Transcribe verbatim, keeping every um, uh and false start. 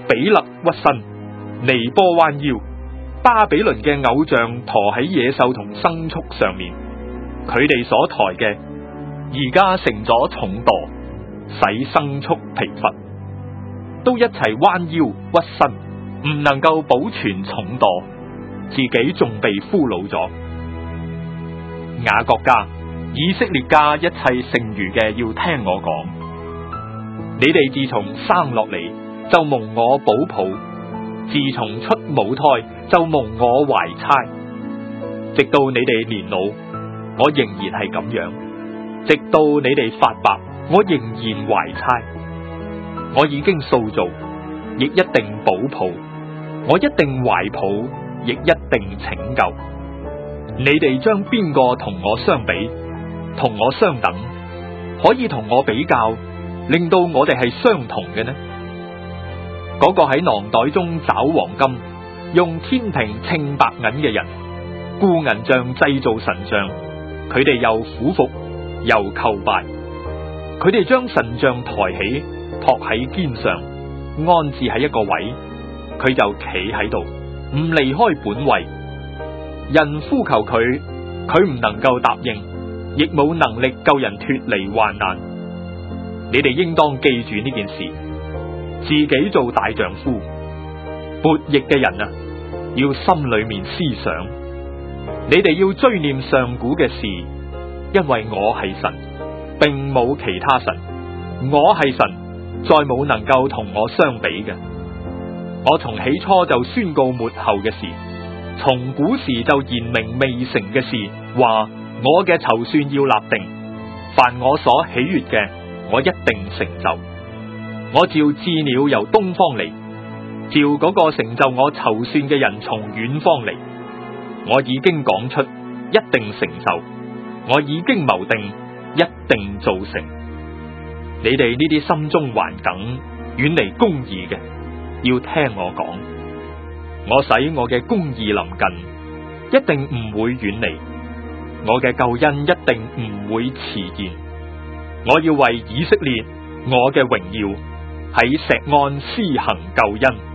比勒屈身，尼波彎腰，巴比倫嘅偶像馱喺野獸同牲畜上面，佢哋所抬嘅而家成咗重墮，使牲畜疲乏，都一齊彎腰屈身，唔能夠保存重墮，自己仲被俘虜咗。雅各家、以色列家一切剩餘嘅要聽我講，你哋自從生落嚟就蒙我保抱，自從出母胎就蒙我懷搋，直到你哋年老，我仍然係咁樣；直到你哋發白，我仍然懷搋。我已經塑造，亦一定保抱；我一定懷抱，亦一定拯救。你哋將邊個同我相比，同我相等，可以同我比較，令到我哋係相同嘅呢？嗰個喺囊袋中找黃金，用天平稱白銀嘅人，雇銀匠製造神像，佢哋又俯伏又叩拜，佢哋將神像抬起，托喺肩上，安置喺一個位，佢就企喺度，唔離開本位。人呼求佢，佢唔能夠答應，亦冇能力救人脫離患難。你哋應當記住呢件事，自己做大丈夫。悖逆嘅人啊，要心裏面思想，你哋要追念上古嘅事，因為我係神，並冇其他神。我係神，再冇能夠同我相比嘅。我從起初就宣告末後嘅事，從古時就言明未成嘅事，話我嘅籌算要立定，凡我所喜悅嘅，我一定成就。我召鷙鳥由東方嚟，召嗰個成就我籌算嘅人從遠方嚟。我已經講出，一定成就；我已經謀定，一定做成。你哋呢啲心中頑梗、遠離公義嘅，要聽我講。我使我嘅公義臨近，一定唔會遠離；我嘅救恩一定唔會遲延。我要為以色列我嘅榮耀喺錫安施行救恩。